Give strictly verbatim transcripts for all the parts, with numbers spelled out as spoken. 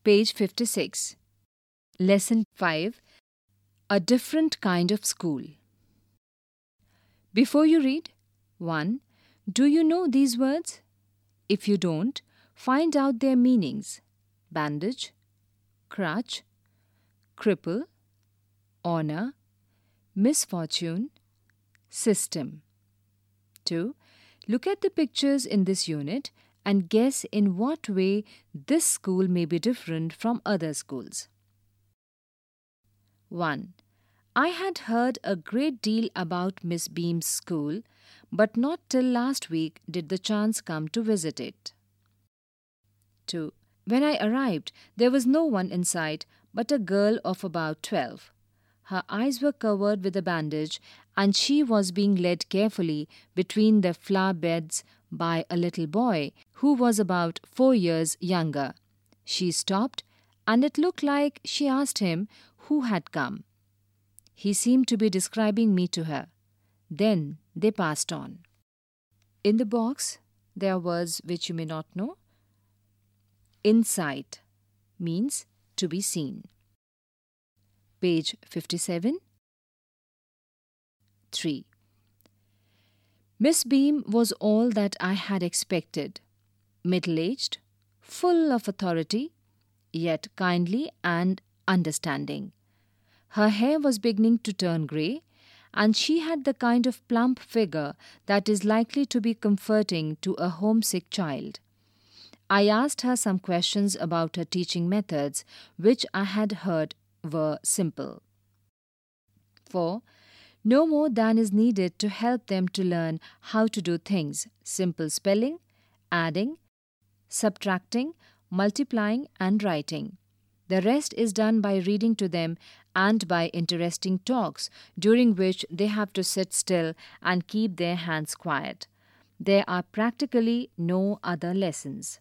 Page fifty-six. Lesson five. A different kind of school. Before you read, one. Do you know these words? If you don't, find out their meanings. Bandage, crutch, cripple, honor, misfortune, system. two. Look at the pictures in this unit and guess in what way this school may be different from other schools. one. I had heard a great deal about Miss Beam's school, but not till last week did the chance come to visit it. two. When I arrived, there was no one inside but a girl of about twelve. Her eyes were covered with a bandage, and she was being led carefully between the flower beds by a little boy who was about four years younger. She stopped, and it looked like she asked him who had come. He seemed to be describing me to her. Then they passed on. In the box, there are words which you may not know. Insight means to be seen. Page fifty-seven. three. Miss Beam was all that I had expected. Middle-aged, full of authority, yet kindly and understanding. Her hair was beginning to turn grey, and she had the kind of plump figure that is likely to be comforting to a homesick child. I asked her some questions about her teaching methods, which I had heard were simple. four. No more than is needed to help them to learn how to do things: simple spelling, adding, subtracting, multiplying, and writing. The rest is done by reading to them and by interesting talks, during which they have to sit still and keep their hands quiet. There are practically no other lessons.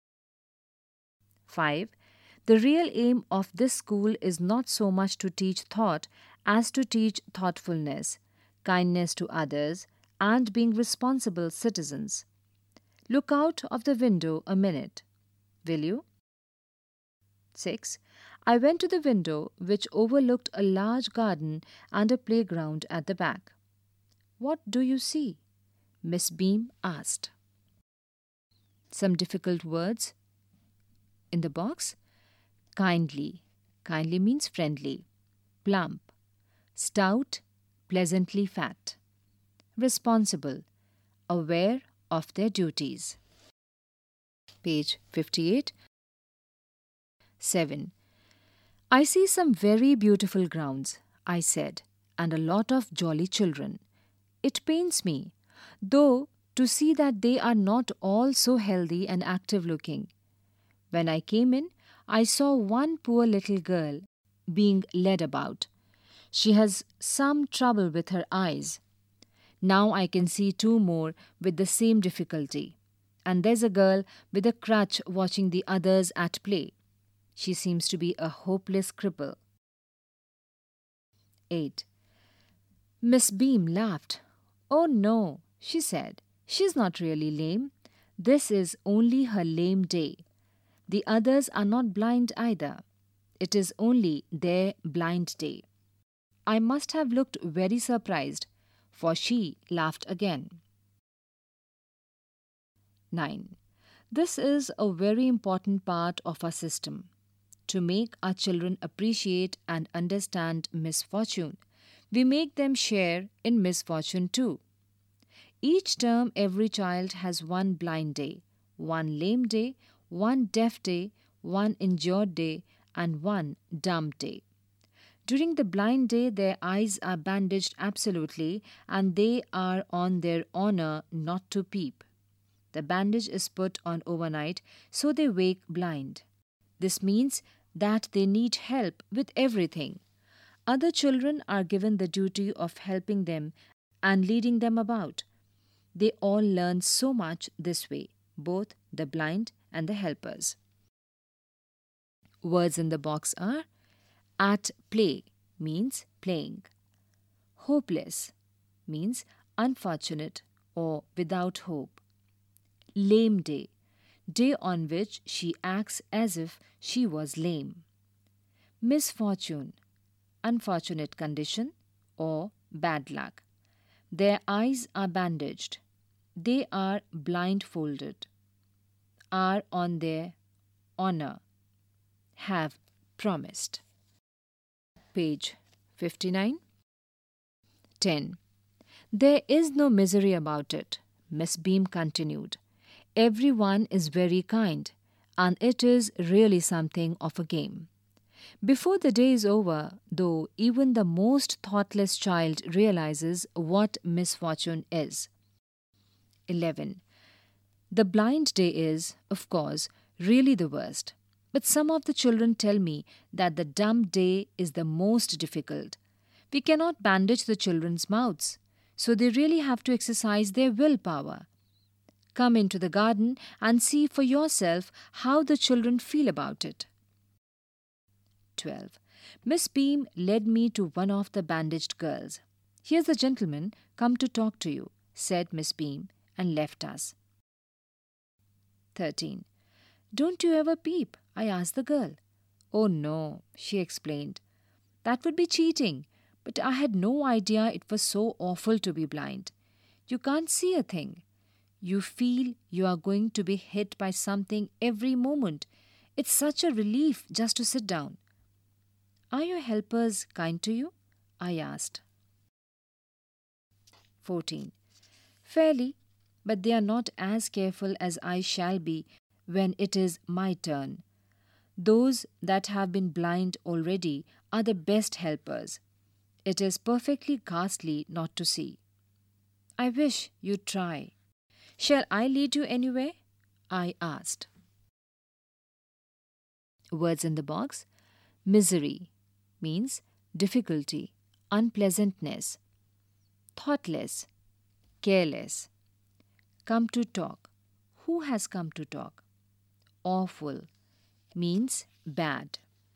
five. The real aim of this school is not so much to teach thought as to teach thoughtfulness, kindness to others, and being responsible citizens. Look out of the window a minute, will you? six. I went to the window, which overlooked a large garden and a playground at the back. What do you see? Miss Beam asked. Some difficult words in the box. Kindly. Kindly means friendly. Plump. Stout, pleasantly fat. Responsible. Aware of their duties. Page fifty-eight. seven. I see some very beautiful grounds, I said, and a lot of jolly children. It pains me, though, to see that they are not all so healthy and active looking. When I came in, I saw one poor little girl being led about. She has some trouble with her eyes. Now I can see two more with the same difficulty. And there's a girl with a crutch watching the others at play. She seems to be a hopeless cripple. eight. Miss Beam laughed. Oh no, she said. She's not really lame. This is only her lame day. The others are not blind either. It is only their blind day. I must have looked very surprised, for she laughed again. nine. This is a very important part of our system. To make our children appreciate and understand misfortune, we make them share in misfortune too. Each term, every child has one blind day, one lame day, one deaf day, one injured day, and one dumb day. During the blind day, their eyes are bandaged absolutely, and they are on their honor not to peep. The bandage is put on overnight, so they wake blind. This means that they need help with everything. Other children are given the duty of helping them and leading them about. They all learn so much this way, both the blind and the helpers. Words in the box are: at play means playing. Hopeless means unfortunate or without hope. Lame day. day on which she acts as if she was lame. Misfortune, unfortunate condition, or bad luck. Their eyes are bandaged. They are blindfolded. Are on their honor. Have promised. Page fifty-nine. ten. There is no misery about it, Miss Beam continued. Everyone is very kind, and it is really something of a game. Before the day is over, though, even the most thoughtless child realizes what misfortune is. eleven. The blind day is, of course, really the worst. But some of the children tell me that the dumb day is the most difficult. We cannot bandage the children's mouths, so they really have to exercise their willpower. Come into the garden and see for yourself how the children feel about it. twelve. Miss Beam led me to one of the bandaged girls. Here's a gentleman come to talk to you, said Miss Beam, and left us. thirteen. Don't you ever peep? I asked the girl. Oh no, she explained. That would be cheating, but I had no idea it was so awful to be blind. You can't see a thing. You feel you are going to be hit by something every moment. It's such a relief just to sit down. Are your helpers kind to you? I asked. fourteen. Fairly, but they are not as careful as I shall be when it is my turn. Those that have been blind already are the best helpers. It is perfectly ghastly not to see. I wish you'd try. Shall I lead you anywhere? I asked. Words in the box. Misery means difficulty, unpleasantness. Thoughtless, careless. Come to talk. Who has come to talk? Awful means bad.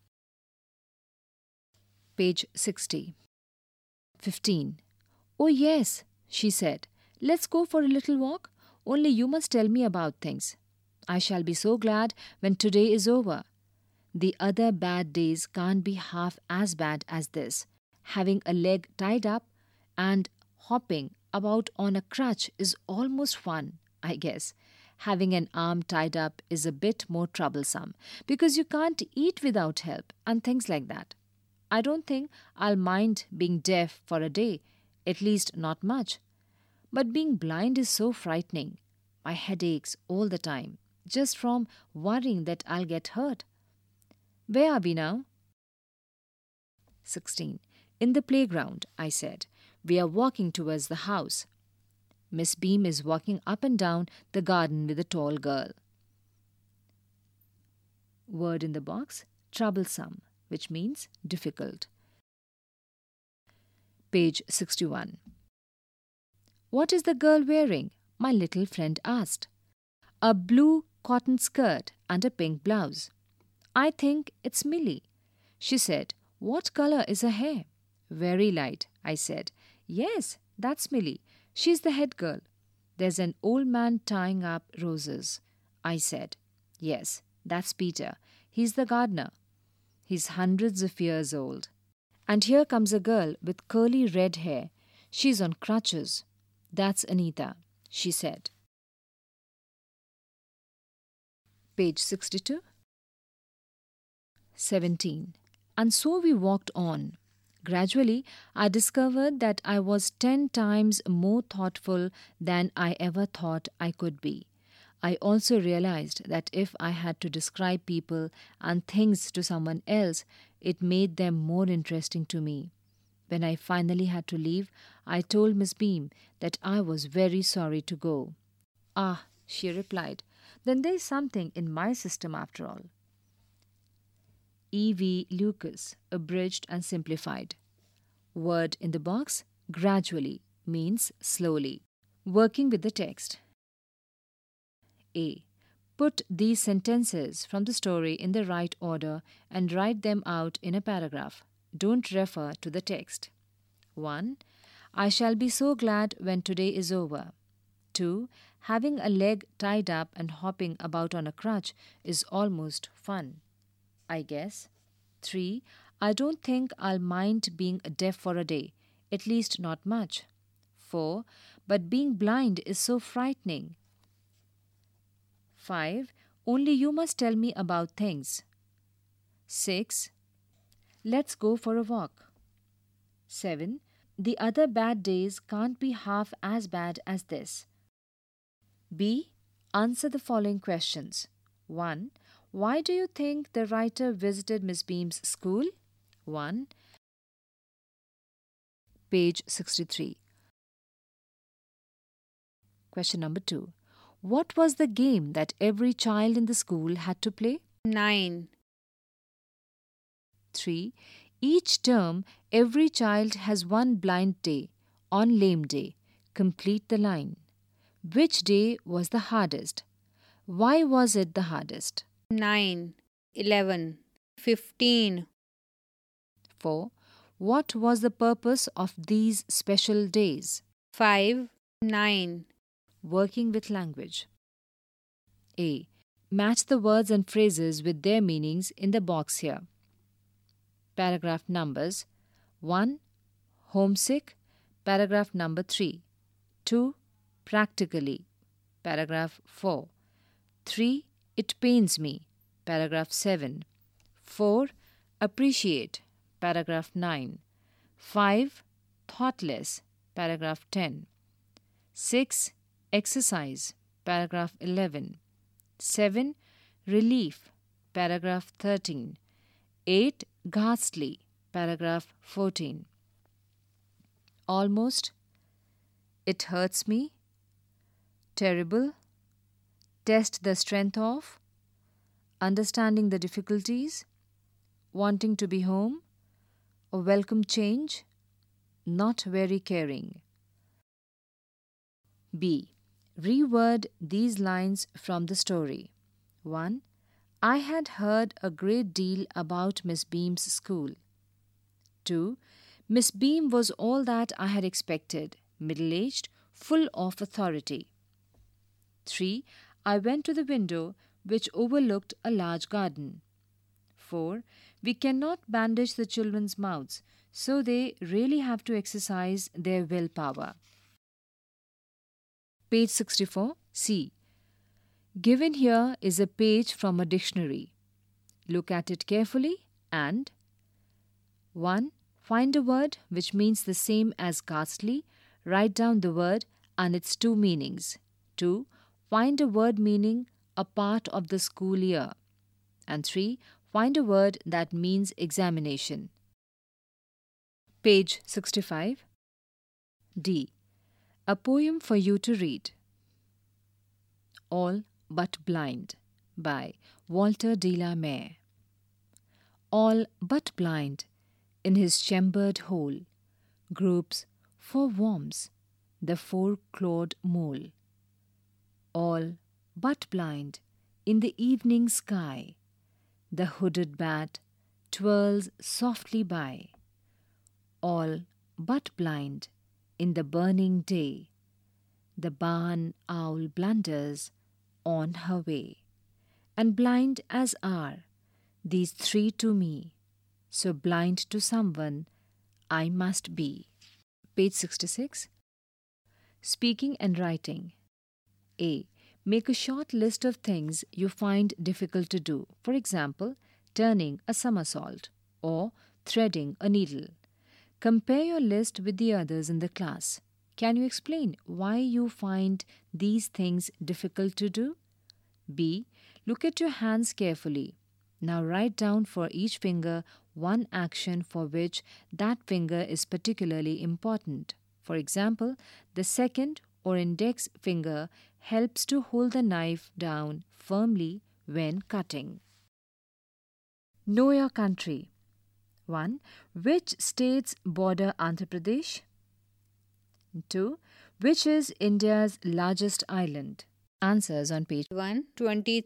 Page sixty. fifteen. Oh yes, she said. Let's go for a little walk. Only you must tell me about things. I shall be so glad when today is over. The other bad days can't be half as bad as this. Having a leg tied up and hopping about on a crutch is almost fun, I guess. Having an arm tied up is a bit more troublesome because you can't eat without help and things like that. I don't think I'll mind being deaf for a day, at least not much. But being blind is so frightening. My head aches all the time, just from worrying that I'll get hurt. Where are we now? sixteen. In the playground, I said. We are walking towards the house. Miss Beam is walking up and down the garden with a tall girl. Word in the box, troublesome, which means difficult. Page sixty-one. What is the girl wearing? My little friend asked. A blue cotton skirt and a pink blouse. I think it's Millie. She said, what color is her hair? Very light, I said. Yes, that's Millie. She's the head girl. There's an old man tying up roses. I said, yes, that's Peter. He's the gardener. He's hundreds of years old. And here comes a girl with curly red hair. She's on crutches. That's Anita, she said. Page sixty-two. seventeen. And so we walked on. Gradually, I discovered that I was ten times more thoughtful than I ever thought I could be. I also realized that if I had to describe people and things to someone else, it made them more interesting to me. When I finally had to leave, I told Miss Beam that I was very sorry to go. Ah, she replied, then there is something in my system after all. E V Lucas, abridged and simplified. Word in the box, gradually, means slowly. Working with the text. A. Put these sentences from the story in the right order and write them out in a paragraph. Don't refer to the text. one. I shall be so glad when today is over. two. Having a leg tied up and hopping about on a crutch is almost fun, I guess. three. I don't think I'll mind being deaf for a day, at least not much. four. But being blind is so frightening. five. Only you must tell me about things. six. Let's go for a walk. seven. The other bad days can't be half as bad as this. B. Answer the following questions. one. Why do you think the writer visited Miss Beam's school? one. Page sixty-three. Question number two. What was the game that every child in the school had to play? nine. three. Each term, every child has one blind day, on lame day. Complete the line. Which day was the hardest? Why was it the hardest? nine. eleven. fifteen. four. What was the purpose of these special days? five. nine. Working with language. A. Match the words and phrases with their meanings in the box here. Paragraph numbers. one. Homesick. Paragraph number three. two. Practically. Paragraph four. three. It pains me. Paragraph seven. four. Appreciate. Paragraph nine. five. Thoughtless. Paragraph ten. six. Exercise. Paragraph eleven. seven. Relief. Paragraph thirteen. eight. Ghastly. Paragraph fourteen. Almost. It hurts me. Terrible. Test the strength of. Understanding the difficulties. Wanting to be home. A welcome change. Not very caring. B. Reword these lines from the story. one. I had heard a great deal about Miss Beam's school. two. Miss Beam was all that I had expected, middle-aged, full of authority. three. I went to the window which overlooked a large garden. four. We cannot bandage the children's mouths, so they really have to exercise their willpower. Page sixty-four. C. Given here is a page from a dictionary. Look at it carefully and one. Find a word which means the same as ghastly. Write down the word and its two meanings. two. Find a word meaning a part of the school year. And three. Find a word that means examination. Page sixty-five. D. A poem for you to read. All But Blind by Walter de la Mare. All but blind, in his chambered hole, groups for worms the four-clawed mole. All but blind, in the evening sky, the hooded bat twirls softly by. All but blind, in the burning day, the barn owl blunders on her way. And blind as are these three to me, so blind to someone I must be. Page sixty-six. Speaking and writing. A. Make a short list of things you find difficult to do. For example, turning a somersault or threading a needle. Compare your list with the others in the class. Can you explain why you find these things difficult to do? B. Look at your hands carefully. Now write down for each finger one action for which that finger is particularly important. For example, the second or index finger helps to hold the knife down firmly when cutting. Know your country. one. Which states border Andhra Pradesh? two. Which is India's largest island? Answers on page one. twenty